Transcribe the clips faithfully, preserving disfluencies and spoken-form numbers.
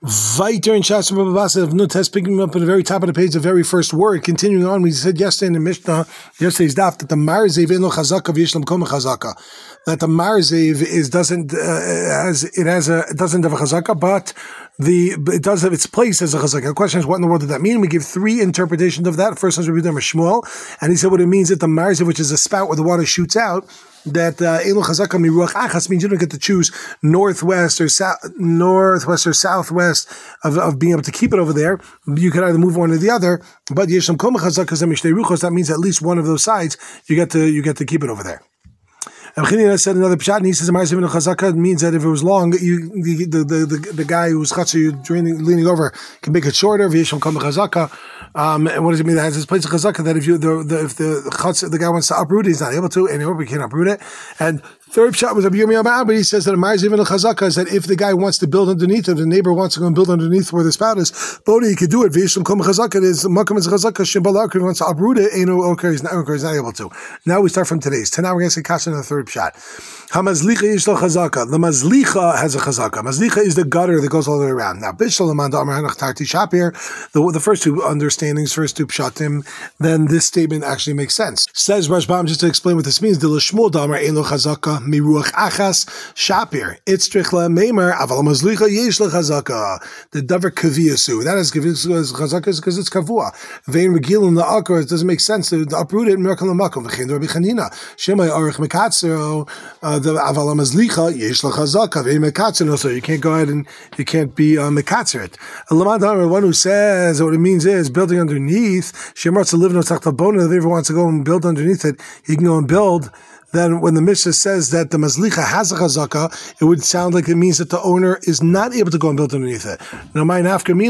Viter and Shastra Babasa of Nutes picking up at the very top of the page, the very first word. Continuing on, we said yesterday in the Mishnah, yesterday's daf, that the Marzev in lo chazaka v'yishlam koma chazaka. That the Marzev is doesn't uh, has it has a it doesn't have a chazaka, but the it does have its place as a chazaka. The question is, what in the world did that mean? We give three interpretations of that. First one is Rabbi Shmuel, and he said what it means that the Marzev, which is a spout where the water shoots out, that elu chazaka miruach achas means you don't get to choose northwest or south, northwest or southwest of, of being able to keep it over there. You can either move one or the other. But yesham koma chazaka zemishnei ruchos. That means at least one of those sides you get to you get to keep it over there. And Chanina said another pshat, and he says Marzev chazaka means that if it was long, you the the the, the, the guy who's chatzah you leaning over can make it shorter. Yesham koma chazaka. Um, and what does it mean? That has this place of chazaka that if you the, the if the chutz, the guy wants to uproot it, he's not able to, and he can't uproot it. And third shot was Rabbi Yirmiyah, but he says that a Marzev and a chazaka is that if the guy wants to build underneath, if the neighbor wants to go and build underneath where the spout is, Bodhi he could do it. V'yishlam kol chazaka is makam is chazaka shimbalak. If he wants to uproot it, ain't no okay, he's not okay, he's not able to. Now we start from today's. Tonight we're going to say kasha in the third shot. Hamazlicha yishlo chazaka. The mazlicha has a chazaka. Mazlicha is the gutter that goes all the way around. Now bishal amanda amar hanach tarti shapir. The the first two understandings, first two pshatim, then this statement actually makes sense. Says Rashbam, just to explain what this means. The lishmul damar ein lo chazaka. Miruach achas shapir. It's trichla meimer aval mazlicha yesh lechazaka. The davar kaviyasu. That is chazaka because it's kavua. Vein regil in the akar. It doesn't make sense to uproot it. Miracle lamakom. V'chein Rabbi Chanina. Shemay arich mekatzero. The aval mazlicha yesh lechazaka. Vein mekatzero. So you can't go ahead and you can't be uh, mekatzer it. The one who says what it means is building underneath. Shemar to live no tachtabona. If he ever wants to go and build underneath it, he can go and build. Then when the Mishnah says that the mazlicha has a chazaka, it would sound like it means that the owner is not able to go and build underneath it. Now, why not? And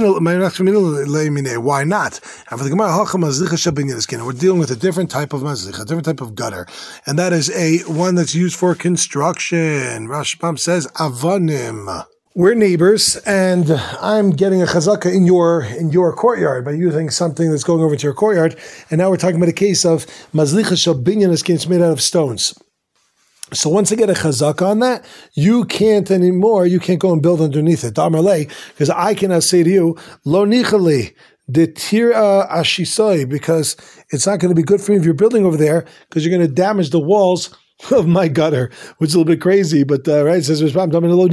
for the Gemara, we're dealing with a different type of mazlicha, a different type of gutter, and that is a one that's used for construction. Rashbam says avanim. We're neighbors, and I'm getting a chazaka in your in your courtyard by using something that's going over to your courtyard. And now we're talking about a case of mazlicha shel binyan it's made out of stones. So once I get a chazaka on that, you can't anymore. You can't go and build underneath it. Damarlei, because I cannot say to you lo nichali the tira ashisoi, because it's not going to be good for me if you're building over there because you're going to damage the walls of my gutter, which is a little bit crazy, but uh, right, it says, this way,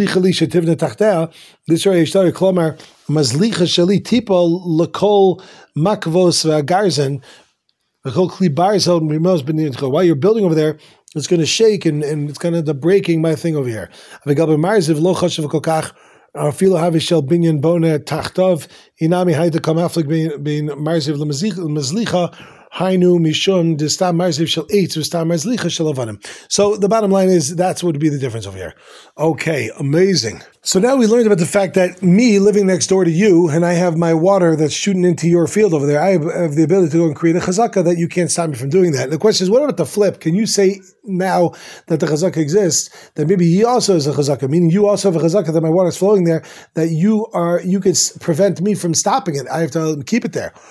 klomar, mazlicha shali tipa lakol makvos v'agarzen, lakol kli barzel mimos b'nidcha. While you're building over there, it's going to shake and, and it's going to end up breaking my thing over here. Avigabel marziv lo chashav kokach. Filo havishel binyan bona tachtov inami hayda kamaflik bein marziv lemazlicha. Hainu mishum distam marziv shel eitz distam marzlicha shel avanim. So the bottom line is that's what would be the difference over here. Okay, amazing. So now we learned about the fact that me living next door to you, and I have my water that's shooting into your field over there. I have, have the ability to go and create a chazaka that you can't stop me from doing that. And the question is, what about the flip? Can you say now that the chazaka exists, that maybe he also has a chazaka, meaning you also have a chazaka that my water is flowing there, that you are you could prevent me from stopping it. I have to keep it there.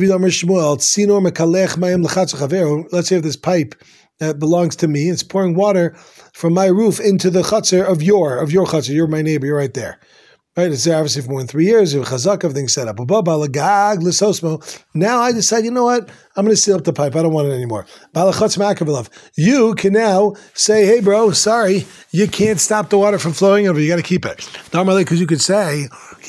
Let's say if this pipe that belongs to me, it's pouring water from my roof into the chutzner of your of your chutzner. You're my neighbor. You're right there. Right? It's there obviously for more than three years. Chazak, everything's set up. Now I decide, you know what? I'm going to seal up the pipe. I don't want it anymore. You can now say, hey, bro, sorry, you can't stop the water from flowing over. You got to keep it. Because you could say,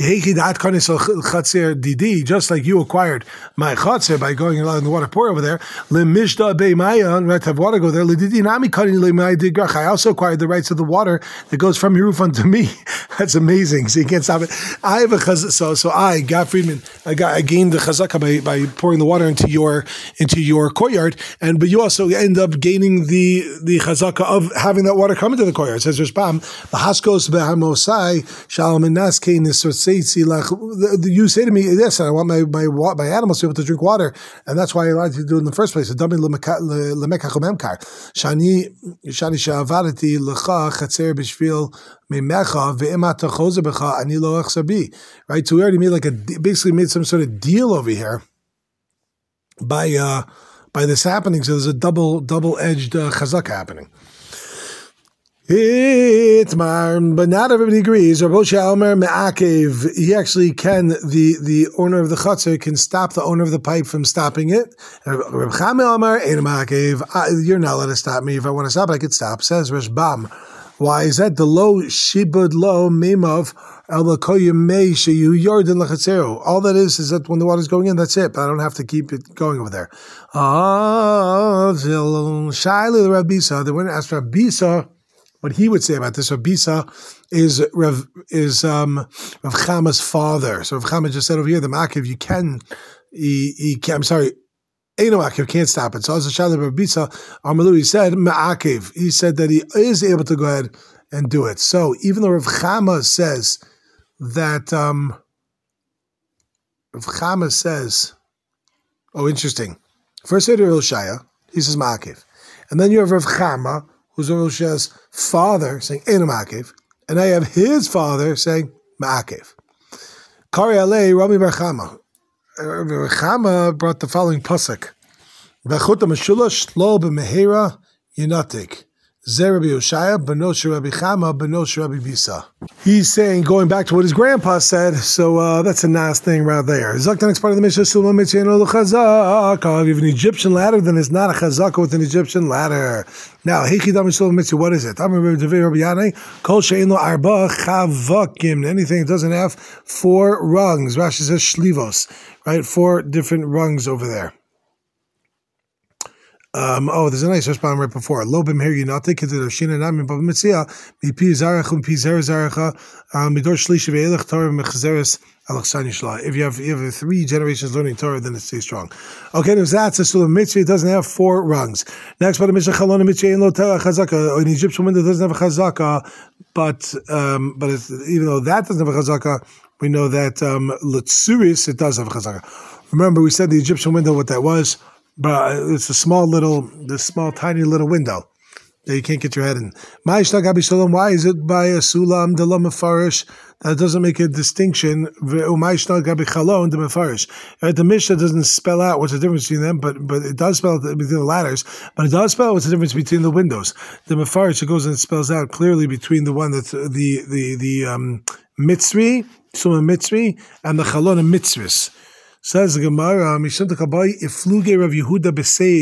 just like you acquired my chatzir by going and letting the water pour over there, right, to have water go there. I also acquired the rights of the water that goes from your roof onto me. That's amazing. So you can't stop it. I have a chazaka. So, so I, God Friedman, I got I gained the chazaka by, by pouring the water into your into your courtyard, and but you also end up gaining the the chazaka of having that water come into the courtyard. It says Rashbam, "Haskos behamosai shalom enaske nisotzeitzi lach." You say to me, "Yes, I want my my my animals to be able to drink water, and that's why I allowed you to do it in the first place." Shani shani shavadati lecha chatzer b'shvil. Right, so we already made like a basically made some sort of deal over here by uh, by this happening. So there's a double double edged uh, chazaka happening. Hitmar, but not everybody agrees. Rabbi Omer me'akev. He actually can. The the owner of the chutzner can stop the owner of the pipe from stopping it. Rabbi Chama Omer ein me'akev. You're not allowed to stop me. If I want to stop, I could stop. Says Rashbam. Why is that? The lo shibud lo mimov el lakoyim mei sheyu yordin lachatzero. All that is is that when the water's going in, that's it. But I don't have to keep it going over there. Ah, shaila the Rabisa. They went to ask Rabisa what he would say about this. Rabisa is Rav, is um, Rav Chama's father. So Rav Chama just said over here, the Makiv, you can, he, he can, I'm sorry, Eino Makiv can't stop it. So as a Shalom Rabisa, Amalu, he said, Ma'akiv, he said that he is able to go ahead and do it. So even though Rav Chama says that, um, Rav Chama says, oh, interesting. First say to Rav Shaya, he says Ma'akiv. And then you have Rav Chama, who's Rav Shasha's father, saying Eino Ma'akev, and I have his father saying Ma'akev. Kari Alei Rami Bar Chama. Bar Chama brought the following pasuk: V'chuta Meshulash Lo b'Mehera Yunatik. Zer Rabbi Yoshaya Beno Rabbi Chama Beno Rabbi Bisa. He's saying, going back to what his grandpa said, so uh, that's a nice thing right there. Zak the next part of the Mishnah, Sulam Mitzvah Lo Chazaka. If you have an Egyptian ladder, then it's not a chazaka with an Egyptian ladder. Now, Hechidam Sulam Mitzvah, what is it? I'm Rabbi Devei Rabbi Yanai. Kol Shein Lo Arba Chavakim. Anything that doesn't have four rungs. Rashi says Shlivos, right? Four different rungs over there. Um, oh, there's a nice response right before. Lo b'mher yinatik k'dir shina namin b'mitzia mipi zarach and pi zer zaracha midor shlish ve'elach Torah mechzeres alachsan yishla. If you have you have three generations learning Torah, then it stays strong. Okay, there's that. So the mitzvah it doesn't have four rungs. Next, but the mitzvah chalon mitzvah lo chazaka. An Egyptian window doesn't have a chazaka, but um, but it's, even though that doesn't have a chazaka, we know that um, letzuris it does have a chazaka. Remember, we said the Egyptian window. What that was. But it's a small little, this small, tiny little window that you can't get your head in. Why is it by a sulam de la mefarish? That doesn't make a distinction. The Mishnah doesn't spell out what's the difference between them, but but it does spell between the ladders. But it does spell what's the difference between the windows. The mefarish, it goes and spells out clearly between the one that's the the the um, mitzri, suma mitzri, and the chalon and mitzris. Says the Gemara, Mishum Takabai, Ifluge Rav Yehuda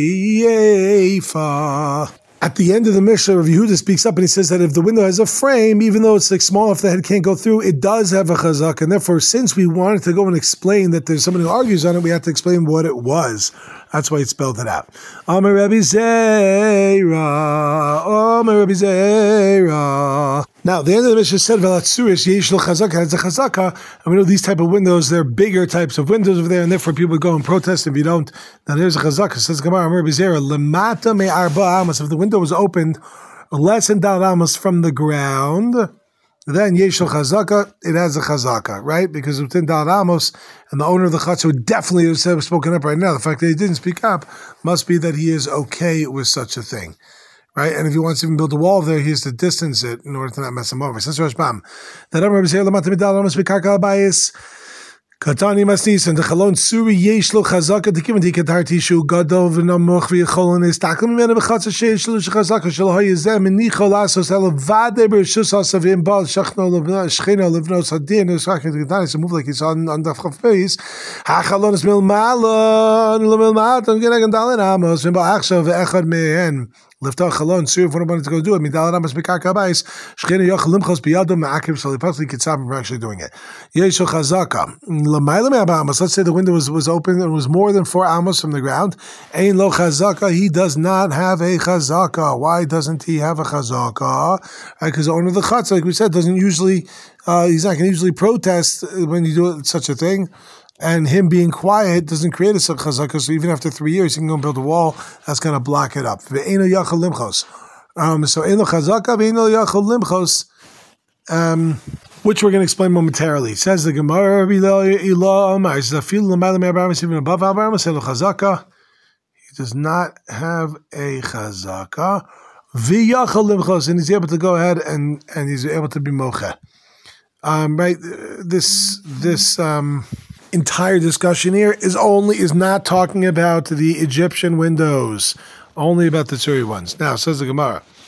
B'Seifa. At the end of the Mishnah, Rav Yehuda speaks up and he says that if the window has a frame, even though it's like small, if the head can't go through, it does have a chazak. And therefore, since we wanted to go and explain that there's somebody who argues on it, we have to explain what it was. That's why he spelled it out. Amar Rabbi Zeira. Amar Rabbi Zeira. Now, the end of the Mishnah said, Velatsurish, Yesh lo chazaka, it's a chazaka. And we know these type of windows, they're bigger types of windows over there, and therefore people go and protest if you don't. Now, there's a chazaka. Says Gemara, Amar Rabbi Zeira, Lemata me arba amos. If the window was opened less than dal amos from the ground, then Yesh lo chazaka, it has a chazaka, right? Because within dal amos, and the owner of the chutzner would definitely have spoken up right now. The fact that he didn't speak up must be that he is okay with such a thing. Right, and if he wants to even build a wall there, he has to distance it in order to not mess him over. Since Rashbam, that I'm Rabbi Zeira lamata midal amos b'karka abayis katani masnis and the chalon suri yesh lo chazaka dikim dikatar tishu gadol v'namuch v'yacholon is takum mena b'chatzah sheish lo chazaka shelo hayizem menichol asos elavade b'rishus asavim bal shachno shchino livnos hadin is raket getanis move like he's on on the face hachalon is milmalon milmalon genagen dalen amos v'bal achshav ve'echad mehen. Lift up chalon, see if one wanted to go do it. Midal ramas b'karka abayis. Shchina yochel limchos biyado ma'akiv, so he possibly could stop him from actually doing it. Yesho chazaka. L'mayla me'aba amos. Let's say the window was, was open and it was more than four amos from the ground. Ein lo chazaka. He does not have a chazaka. Why doesn't he have a chazaka? Because the owner of the chutzner, like we said, doesn't usually, uh, he's not going to usually protest when you do such a thing. And him being quiet doesn't create a chazaka, so even after three years, he can go and build a wall that's going to block it up. Um, so, eno chazaka, ve'eno yachal limchos, um, which we're going to explain momentarily. It says the Gemara, even above chazaka, he does not have a chazaka, ve'yachal limchos, and he's able to go ahead and, and he's able to be mocha. Um, right, this, this, um, entire discussion here is only is not talking about the Egyptian windows, only about the Tsuri ones. Now, says the Gemara,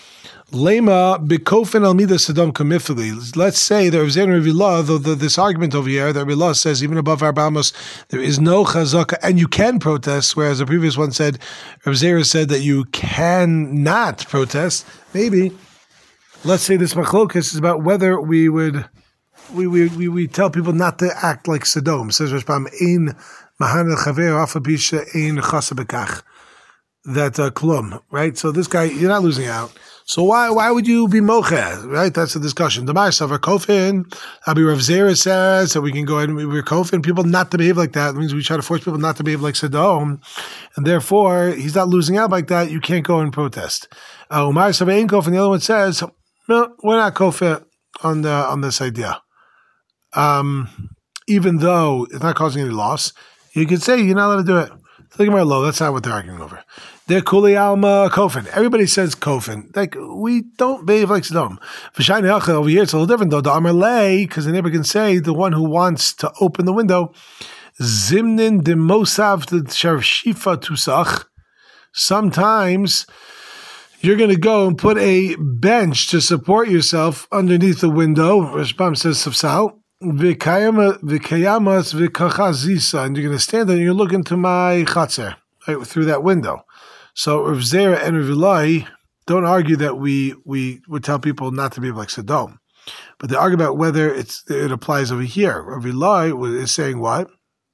Lema b'kofen al midas Sodom kamifili. Let's say that Rav Zera and Rav Ilah, though the, this argument over here that Rav Ilah says even above Arba Amos there is no chazaka and you can protest, whereas the previous one said Rav Zera said that you cannot protest. Maybe let's say this machlokas is about whether we would we we we, we tell people not to act like Sodom. Says Rashbam ein mahan chaver afapisha ein chasa bekach. That uh, klum, right? So this guy, you're not losing out. So why why would you be mocha, right? That's the discussion. The Ma'asavar Kofin, Abi Rav Zera says that we can go ahead and we're kofin people not to behave like that. It means we try to force people not to behave like Sodom, and therefore he's not losing out like that. You can't go and protest. Uh, Ma'asavar Ein Kofin. The other one says, no, we're not kofin on the on this idea. Um, even though it's not causing any loss, you could say you're not allowed to do it. Look at my low. That's not what they're arguing over. They're kuli alma kofin. Everybody says kofin. Like we don't behave like Sodom. V'shayne over here it's a little different though. The amar lay, because the neighbor can say the one who wants to open the window. Zimnin de mosav the shifa tusach. Sometimes you're going to go and put a bench to support yourself underneath the window. Rashbam says safsal. V'kayamas v'kachazisa, and you're going to stand there and you're looking to my chatzer, right, through that window. So Rav Zera and Rav Ilah don't argue that we we would tell people not to be like Sodom, but they argue about whether it's it applies over here. Rav Ilah is saying what?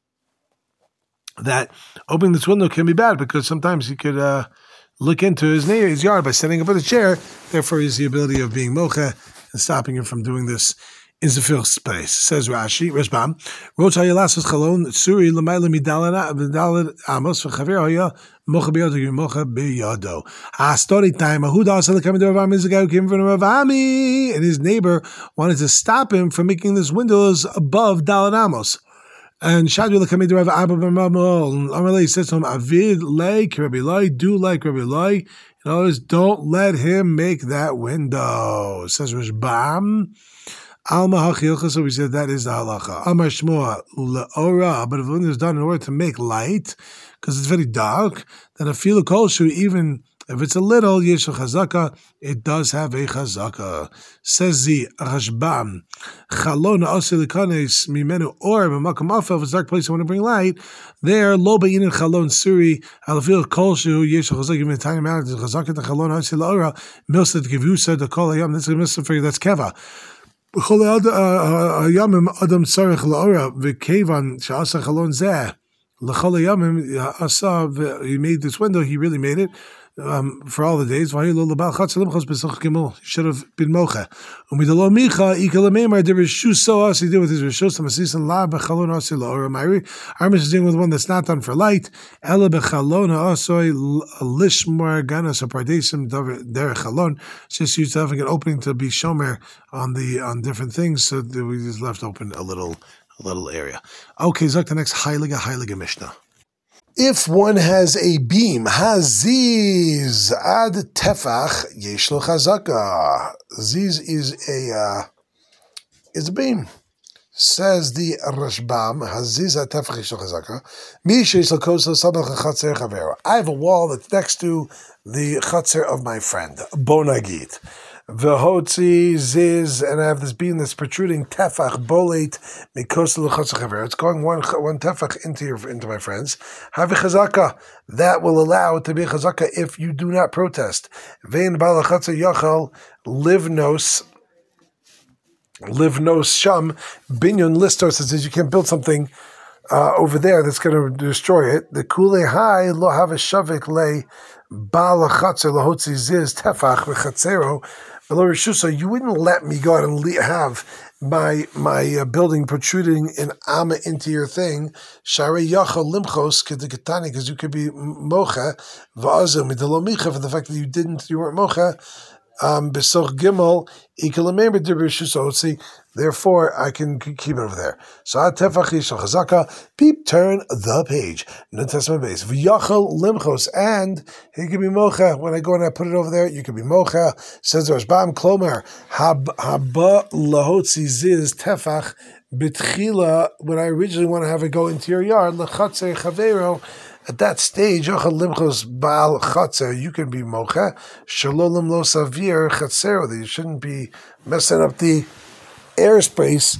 That opening this window can be bad because sometimes he could uh, look into his neighbor, his yard by standing up in a chair. Therefore, he has the ability of being mocha and stopping him from doing this in the first place. Says Rashi, Rashbam, Roch hayalasas chalon suri l'mayla midalad midalad amos v'chaver haya mocha biyado mocha biyado. Ah, story time. Ahuda asal coming to Rav Ami is a guy who came from Rav Ami, and his neighbor wanted to stop him from making this windows above dalad amos. And Shadri l'kamid Rav Abba b'mamol. Amalei says to him, Avid like Rabbi Lai, do like Rabbi Lai. In other words, don't let him make that window. Says Rashbam. Alma hachilcha, so we said that is the halacha. Amar shmua leora, but if the window is done in order to make light, because it's very dark, then a fila kolshu, even if it's a little yesh chazaka, it does have a chazaka. Says the Rashbam, chalon asilikanes mimenu or b'makam afel. If it's a dark place, I want to bring light. There, lo beinin chalon suri alafil kolshu yesh chazaka. Even a tiny amount of chazaka. The chalon asil ora milsad givusa the kol hayam. That's a milsad for you. That's keva. Hayamim adam sarich laora v'kevan she'asa chalon zeh l'chol hayamim asa. He made this window. He really made it um, for all the days. He should have been mocha. Umidalo micha ikalamemar de rishuso as he did with his rishus masisan la bechalon asi laora. Myri Armish is dealing with one that's not done for light. Ela bechalon asoy lishmar ganas a pardesim derech chalon. Just used to having an opening to be shomer on the on different things, so we just left open a little a little area. Okay, Zok the next Heilige Heilige Mishnah. If one has a beam, haziz ad tefach yesh lo chazaka. Ziz is a uh, is a beam. Says the Rashbam, haziz ad tefach yesh lo chazaka. Mi shesh lo kos lo sabach chatzer chavero. I have a wall that's next to the chatzer of my friend, Bonagit. V'hotzi ziz, and I have this beam that's protruding tefach boleit mikos l'chotzer chaver. It's going one one tefach into your into my friends. Have a chazaka that will allow it to be a chazaka if you do not protest. Vein bal l'chotzer yachal livnos livnos sham binyon listos says you can't build something uh, over there that's going to destroy it. The kule hai lo have a shavik le bal l'chotzer l'hotzi ziz tefach v'chatzero. So you wouldn't let me go out and have my my uh, building protruding an ama into your thing. Share yacha limchos kedikatani, because you could be mocha va'azim midalomicha for the fact that you didn't, you weren't mocha. Um, besoch gimel ikalamember dirbishusot. See, therefore I can keep it over there. So atefach yishal chazaka. Peep, turn the page. New Testament base v'yachal limchos, and he can be mocha. When I go and I put it over there, you can be mocha. Says the Rashbam klomer hab haba lahotzi ziz tefach B'tchila, when I originally want to have it go into your yard, lechatzer chavero. At that stage, yochel limchos baal chatzer, you can be mocha. Shalom lo savir chatzero. You shouldn't be messing up the airspace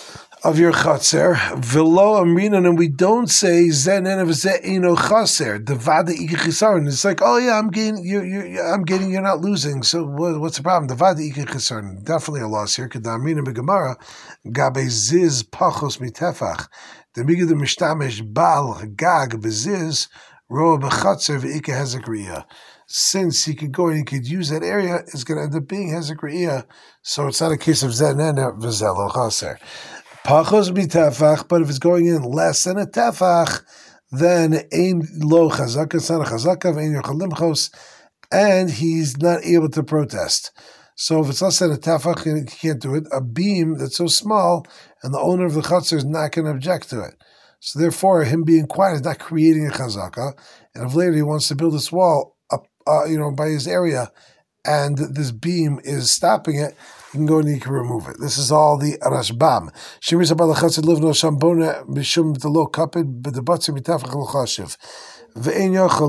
of your chatzer. Velo amrinan, and we don't say zen and eno chaser. Devada ikichisaron. It's like, oh yeah, I'm getting you. You, I'm getting. You're not losing. So what, what's the problem? Devada ikichisaron. Definitely a loss here. Kedamrina begemara gabe ziz pachos mitefach. The migid the mishtamish bal gag beziz ro bechatzer veike hezekriya. Since he could go and he could use that area, it's going to end up being hezekriya. So it's not a case of zen and v'zelo chaser. Pachos mitefach, but if it's going in less than a tefach, then ein lo chazaka, it's not a chazaka, ein yochel limchos, and he's not able to protest. So if it's less than a tefach, he can't do it. A beam that's so small, and the owner of the chutzner is not going to object to it. So therefore, him being quiet is not creating a chazaka. And if later he wants to build this wall up, uh, you know, by his area, and this beam is stopping it, you can go and you can remove it. This is all the Rashbam. Shiris abal chatzir livno shambona b'shum v'lo kapid b'debatzer mitafach l'chashiv. Ve'en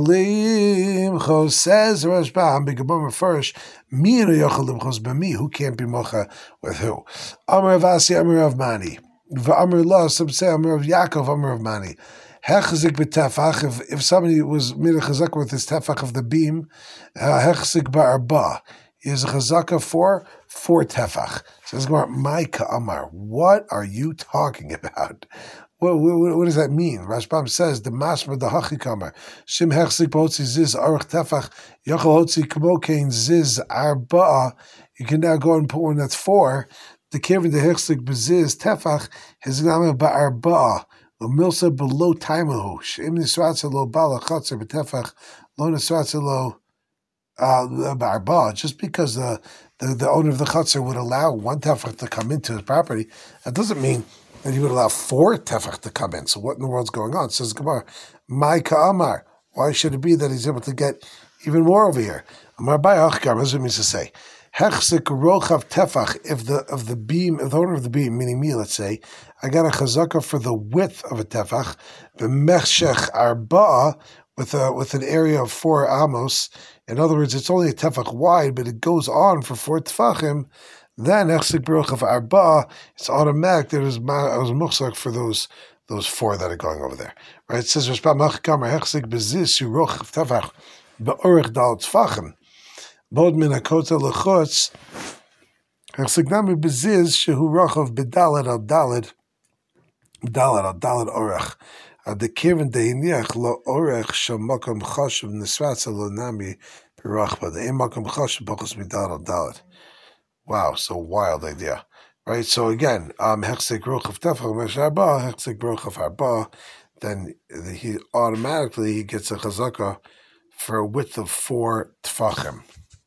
yochalim chos, says Rashbam b'gebom refresh mi eno yochalim chos b'mi, who can't be mocha with who? Amar Avasi, Amar of Mani. V'amar La, some say Amar of Yaakov, Amar of Mani. Hechzik b'tefach, if, if somebody was made a chazaka with his tefach of the beam, hechzik ba'arba, he has a chazaka for four tefach. Says Gemara, my ka'amar, what are you talking about? What, what, what does that mean? Rashbam says, the mashma the hachikamar, shim hechzik b'hotzi ziz arach tefach, yochel hotzi k'mokein ziz arba, you can now go and put one that's four, the kevin the hechzik b'ziz tefach, his name ba'arba, Milsa below timehu. Shim nisratza lo bala chatzer b'tefach lo nisratza lo barba. Just because the, the the owner of the chatzer would allow one tefach to come into his property, that doesn't mean that he would allow four tefach to come in. So what in the world's going on? Says Gemara, my ka'amar. Why should it be that he's able to get even more over here? Amar ba'achkar. That's what it means to say. Hechzik rochav tefach, if the of the beam, if the owner of the beam, meaning me, let's say, I got a chazaka for the width of a tefach, b'mechshech arba'a, with a with an area of four amos. In other words, it's only a tefach wide, but it goes on for four tefachim. Then hechzik rochav arba'a, it's automatic that it was muchzak for those those four that are going over there. Right? It says Rashbam Machkamar hechzik beziz rochav tefach be'orich dal tefachim. Bod min hakota lechutz, hechsignami beziz shehu rochav bedalad al dalad, dalad al dalad orech. The kivin dehiniach lo orech shamakom chashuv nisratza lo nami pirachba. The imakom chashuv bachos midalad al dalad. Wow, so wild idea, right? So again, um, hechsik rochav tefach mesh arba, hechsik rochav arba. Then he automatically he gets a chazaka for a width of four tefachim.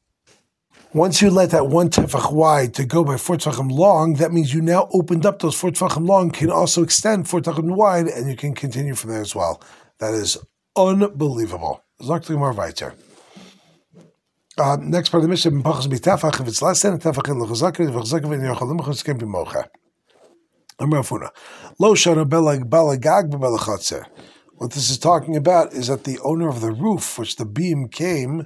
Once you let that one tefach wide to go by four tefachim long, that means you now opened up those four tefachim long, can also extend four tefachim wide, and you can continue from there as well. That is unbelievable. Zakti more weiter. Uh, next part of the mission, if it's less than a tefach in l'chazaka, v'chazaka v'in yochalim chutz can be mocha. Amar Afuna, lo shana balagag b'balachatzer. What this is talking about is that the owner of the roof, which the beam came,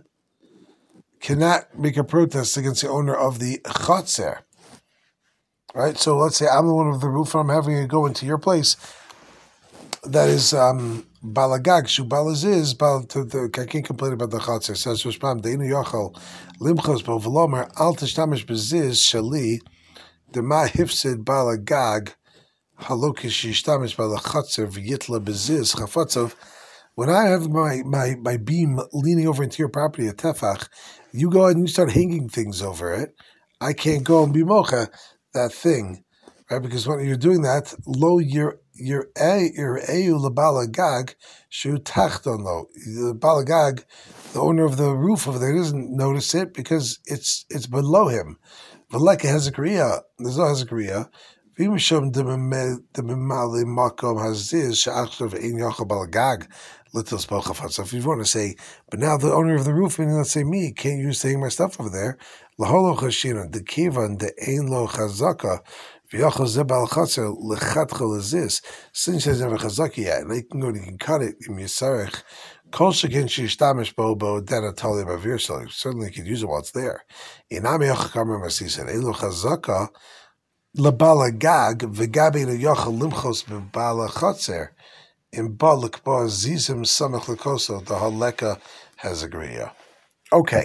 cannot make a protest against the owner of the chatzer. Right? So let's say I'm the one of the roof and I'm having it go into your place. That is um, balagag, shu balaziz, bal to the I can't complain about the chatzer. Says Rashbam, Deinu Yochel, Limchos bo Velomer, Al Tishtamish Beziz Shali, Dema Hifsid Balagag, Halokish Yishtamish Balachatzer V'yitla Beziz Chafatzov. When I have my, my, my beam leaning over into your property at Tefach, you go ahead and you start hanging things over it. I can't go and be mocha that thing, right? Because when you're doing that, lo your your a your eu lebalagag shu tachton lo. The balagag, the owner of the roof over there, doesn't notice it because it's it's below him. V'leka hezekriya, there's no hezekriya. V'imishom demimali makom haziz she'achshav ein yochel balagag. So if you want to say, but now the owner of the roof, meaning let's say me, can't use saying my stuff over there. The kivan the ein lo chazaka Since there's never chazaka yet, they can go and you can cut it in Yisarech. Kol shekin sheishtamish bo bo dena tali bavir shali. Certainly you could use it while it's there. Inami yochakam masisen elu chazaka lebala gag v'gabi no yochal limchos b'bala chatzer in balak ba zizim samach lekoso the haleka has agreed. Okay.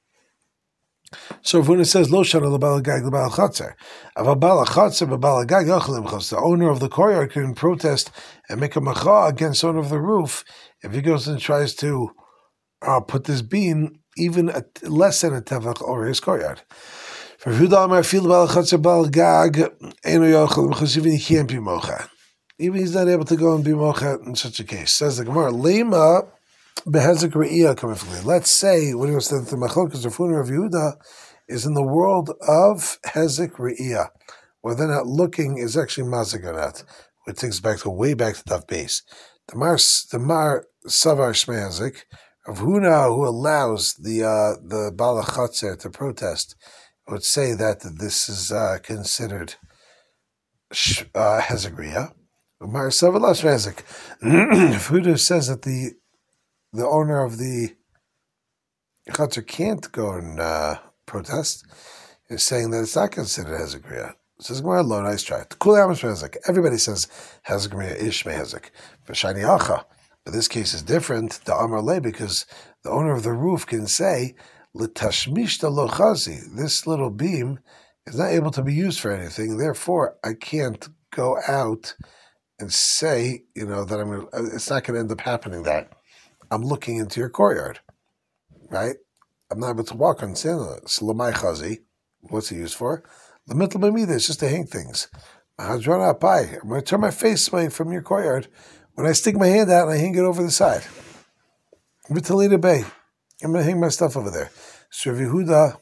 So if when it says lo shana lebala gag lebala chatzer, avabala chatzer b'bala gag yochal limchos, the owner of the courtyard can protest and make a macha against the owner of the roof if he goes and tries to uh, put this beam even a, less than a tefach over his courtyard. For Huda Amar feel lebala chatzer b'bala gag eno yochal limchos, even he can't be mocha. Even he's not able to go and be mocha in such a case. Says the Gemara, lema behezek re'iyah coming from me. Let's say when he was saying the machlokas of Rav Yehuda is in the world of hezek re'iyah, where they're not looking is actually mazik or not, which takes back to way back to Daf base. The Mar the Mar Savar Shmezik of Huna, who allows the uh, the Bala Chatzer to protest, would say that this is uh, considered uh, hezek re'iyah. Mar Savar Shmezik. If Huda says that the the owner of the Chatzer can't go and uh, protest, is saying that it's not considered hezek re'iyah. Says Gemara, lo, nice try. Everybody says hezek re'iyah is shmei hezek. But shani acha. But this case is different, the Amar le, because the owner of the roof can say, l'tashmishta lo chazi. This little beam is not able to be used for anything. Therefore, I can't go out and say, you know, that I'm. Gonna, it's not going to end up happening that I'm looking into your courtyard, right? I'm not able to walk on sand. Salamai chazi. What's it used for? The middle b'mida is just to hang things. I'm going to turn my face away from your courtyard. When I stick my hand out and I hang it over the side. V'talida bay. I'm going to hang my stuff over there. So Rav Yehuda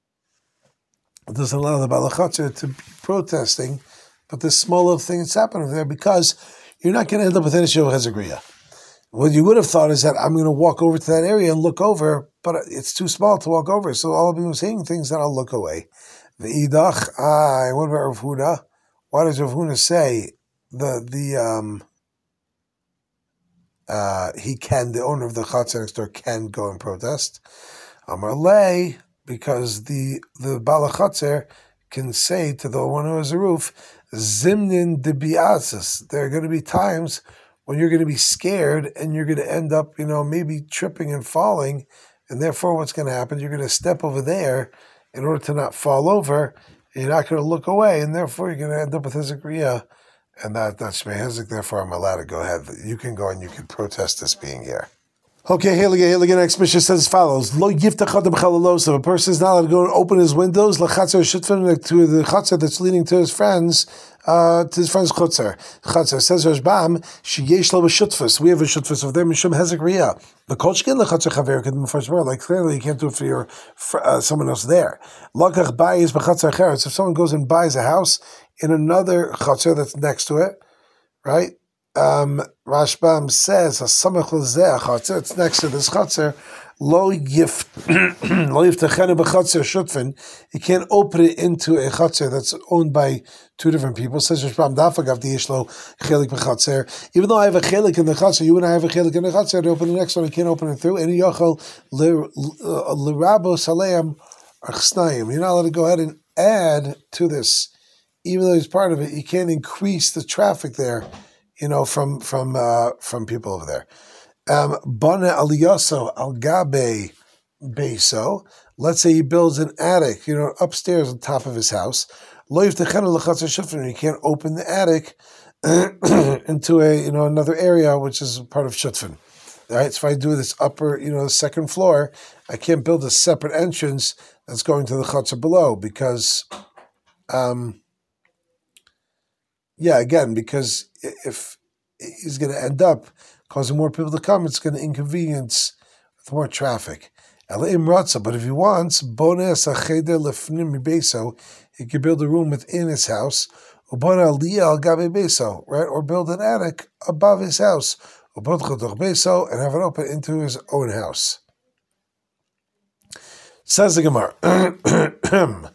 doesn't allow the Bala Chatzer to be protesting, but this small little thing that's happening over there, because you're not going to end up with any shul hezek re'iyah. What you would have thought is that I'm going to walk over to that area and look over, but it's too small to walk over. So all of me was saying things that I'll look away. The idach, ah, what about Rav Huda? Why does Rav Huda say the the um uh he can the owner of the Chatzer next door can go and protest? Amar lei, because the the Bala Chatzer can say to the one who has a roof, zimnin debiasis. There are going to be times when you're going to be scared and you're going to end up, you know, maybe tripping and falling, and therefore what's going to happen, you're going to step over there in order to not fall over, and you're not going to look away, and therefore you're going to end up with hezek re'iyah, and that, that's shmei hezek, therefore I'm allowed to go ahead. You can go and you can protest this being here. Okay, here again, here again, next mission says as follows. Lo yiftach adam chalalos. If a person is not allowed to go and open his windows, lachatzer shutfin, to the chatzer that's leading to his friends, uh, to his friend's chutzer. Chatzer says Rashbam, sheyesh lo b'shutfus. We have a shutfus of them, mishum hezek re'iyah. The kolchkin lachatzer chaver can first word. Like clearly, you can't do it for your for, uh, someone else there. Lakach bayis b'chatzer cheretz. If someone goes and buys a house in another chatzer that's next to it, right? Um, Rashbam says, it's next to this chatzer, lo yif, lo yiftachenu b'chatzer shutfin. You can't open it into a chatzer that's owned by two different people. Says Rashbam, dafagav diishlo chelik b'chatzer. Even though I have a chelik in the chatzer, you and I have a chelik in the chatzer, to open the next one, I can't open it through. Any yochel l'rabo saleim achsnayim. You're not allowed to go ahead and add to this, even though he's part of it. You can't increase the traffic there, you know, from from uh, from people over there. Um, Bana aliyaso al gabe beso. Let's say he builds an attic, you know, upstairs on top of his house. Lo yiftachenu l'chatzer shutfin. You can't open the attic into a, you know, another area which is part of shutfin. All right, so if I do this upper, you know, the second floor, I can't build a separate entrance that's going to the chatzer below because, um, yeah, again, because if he's going to end up causing more people to come, it's going to inconvenience with more traffic. But if he wants, he could build a room within his house, right, or build an attic above his house, and have it open into his own house. Says the Gemara.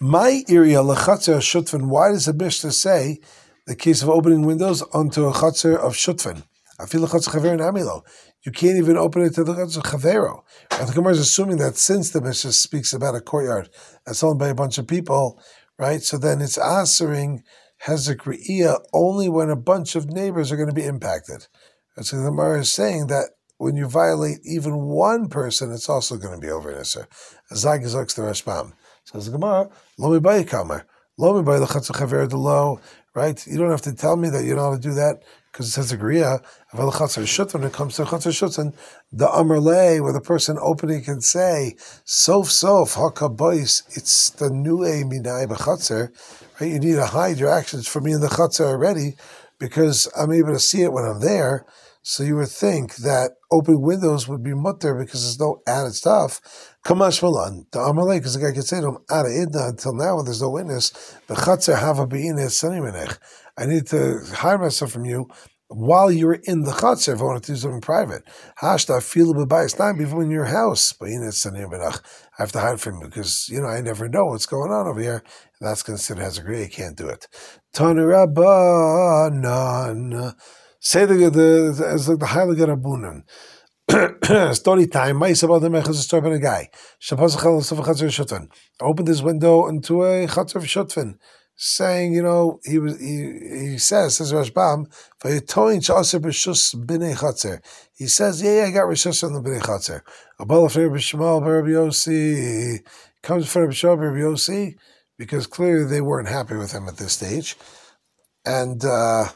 My area lechatzer shutfin. Why does the Mishnah say the case of opening windows onto a chatzer of shutfin? I feel chatzer chaver namilo. You can't even open it to the chatzer chavero. And the Gemara is assuming that since the Mishnah speaks about a courtyard that's owned by a bunch of people, right? So then it's answering hezek re'iyah only when a bunch of neighbors are going to be impacted. And so the Gemara is saying that when you violate even one person, it's also going to be over an Isser. Zag is like the Rashbam. Says the Gemara, Lo mi bayi kamer. Lo mi bayi l'chatzer chaver de lo. Right? You don't have to tell me that you know how to do that because it says a griya. Aval l'chatzer shutvan, when it comes to chatzer shutvan, the amar lei, where the person opening can say, sof sof hakabois, it's the nu'e minai b'chatzer. Right? You need to hide your actions from me in the chatzer already because I'm able to see it when I'm there. So you would think that open windows would be mutter because there's no added stuff. Kamash malan, the amalei, because the guy could say to him, Ada idna, until now when there's no witness, the chatzer hava be'ineh sanimenech. I need to hide myself from you while you're in the chatzer if I want to do something private. Hashta filu b'bayis, not even in your house, be'ineh sanimenech. I have to hide from you because, you know, I never know what's going on over here. And that's considered as a agree, I can't do it. Tanu rabbanan. Say the the as like the Heilige Rabbunan. Story time. My about the mechaz story about a guy. Shabbos chal sof chatzer shutvan. Opened his window into a chatzer of shutvan, saying, you know, he was he he says says Rashbam vayitoin shaser b'shus b'nei chatzer. He says, yeah, yeah, I got rishus on the b'nei chatzer. Abal after b'shmal b'Rabbi Yossi comes for b'shmal b'Rabbi Yossi because clearly they weren't happy with him at this stage, and. uh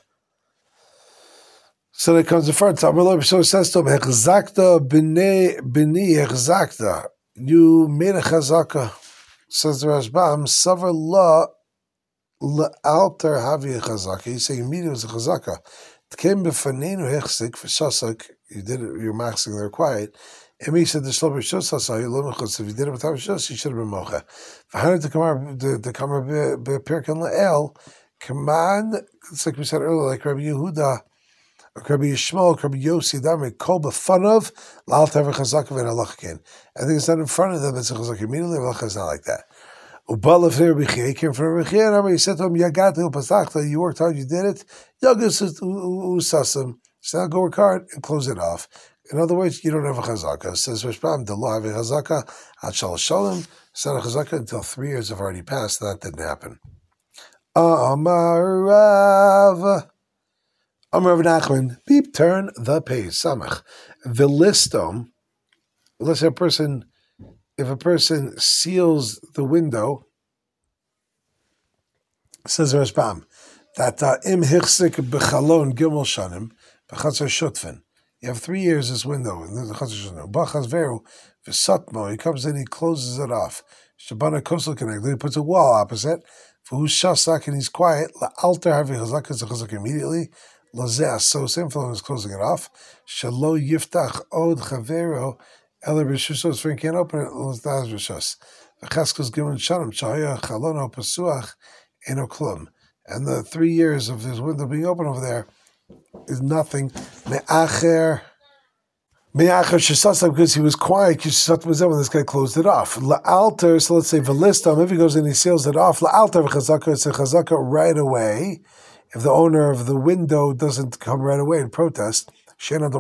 So it comes in front. So it says to him, "Hechzakta b'nei b'ni hechzakta." You made a chazaka. Says the Rashbam, "Savar la la'alter havi a chazaka." He's saying immediately it was a chazaka. It came b'fanenu hechzik v'shasak. You did it. You're maxing the required. And he said the shlomer shosasa. You lo mechutz. If you did it without shos, you should have been mocha. V'hanu the kamar the kamar b'perkan la'el. Kaman. It's like we said earlier, like Rabbi Yehuda. Rabbi Yishmael, Rabbi Yossi, Damri, Kol b'fanav, la'al tever chazaka v'nalachkin. I think it's not in front of them, it's a chazaka. Immediately, Halacha is not like that. Ubal Rabbi Chia came from Rabbi Chia, and he said to him, Yagati upasachta, you worked hard, you did it. Yagus usasam. So now go work hard and close it off. In other words, you don't have a chazaka. It says Rashbam, the law have a chazaka, at shal shalom. It's not a chazaka until three years have already passed. That didn't happen. Amar Rav. Amar Rav Nachman, beep, turn the page. Samach. Velistom, let's say a person, if a person seals the window, says Rashbam, that im hichsik b'chalon gimel shanim, b'chatzar shutfin. You have three years this window, and there's a chatzar shutfin. B'chaz veru, v'satmo, he comes in, he closes it off. Shabana kosel connect, then he puts a wall opposite. For who's shasak and he's quiet, la'alter havi chazak, is a chazak immediately. Lazeh so simple is closing it off. Shalo yiftach od chavero ele b'shusos. For he can't open it. L'zdaz b'shus. V'chaskos given shanim chaya chalono pasuach eno klum. And the three years of his window being open over there is nothing. Me'acher me'acher shesasa, because he was quiet. Shesat was there when this guy closed it off. La'alter. So let's say v'listam. If he goes and he seals it off, la'alter v'chazaka. It's a chazaka right away. If the owner of the window doesn't come right away and protest, person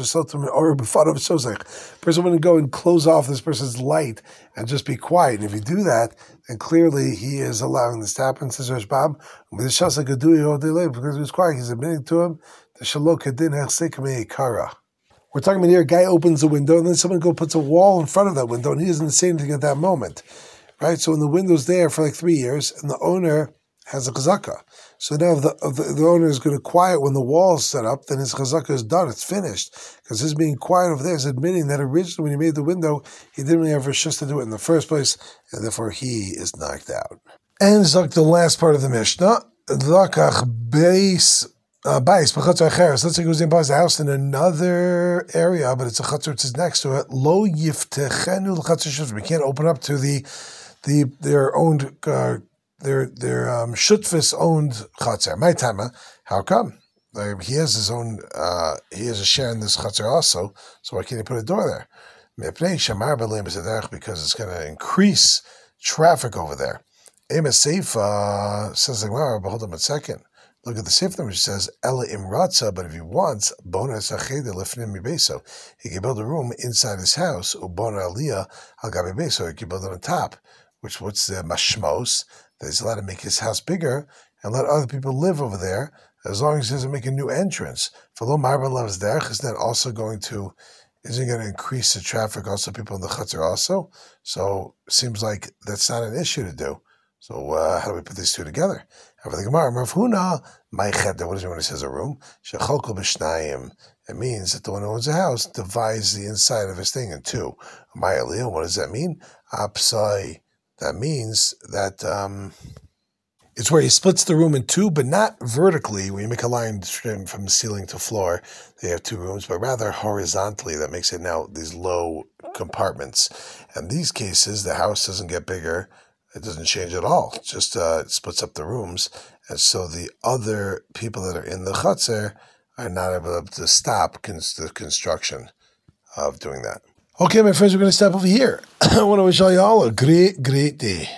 wouldn't go and close off this person's light and just be quiet. And if you do that, then clearly he is allowing this to happen, says Rashbam. Because he was quiet, he's admitting to him the shalok hadin hechsek me'ikara. We're talking about here, a guy opens the window and then someone go puts a wall in front of that window and he doesn't say anything at that moment. Right? So when the window's there for like three years and the owner has a chazaka. So now if the, if the, the owner is going to quiet when the wall is set up, then his chazaka is done, it's finished. Because his being quiet over there is admitting that originally when he made the window, he didn't really have rishus to do it in the first place, and therefore he is knocked out. And Zak, the last part of the Mishnah, Zakach beis bais b'chatzar cheres. Let's say he goes in buys a house in another area, but it's a chatzar which is next to it. Lo yiftechenu l'chatzar shutfin. We can't open up to the the their owned uh, Their their um, shutfis owned chatzar. My tama, how come? Like, he has his own. Uh, he has a share in this chatzar also. So why can't he put a door there? Because it's going to increase traffic over there. Ema Seifa says like, well, but hold on a second. Look at the Seifa which says Ella Imratza, but if he wants, Bona Sacheda Lifnim Mibeso, he can build a room inside his house, Ubona Aliyah Al Gabi Beso, he can build it on top. Which what's the mashmos? That he's allowed to make his house bigger and let other people live over there, as long as he doesn't make a new entrance. For Lo Marba loves derech, is that also going to isn't going to increase the traffic? Also, people in the chutzner also. So it seems like that's not an issue to do. So uh, how do we put these two together? Everything Gemara, Rav Huna, my cheder. What does it mean when it says a room? Shecholkol b'shnayim. It means that the one who owns a house divides the inside of his thing in two. My aliyah. What does that mean? Apsai. That means that um, it's where he splits the room in two, but not vertically, where you make a line from ceiling to floor. They have two rooms, but rather horizontally. That makes it now these low compartments. And these cases, the house doesn't get bigger. It doesn't change at all. It just uh, it splits up the rooms. And so the other people that are in the chutzner are not able to stop cons- the construction of doing that. Okay, my friends, we're going to stop over here. I want to wish all y'all a great, great day.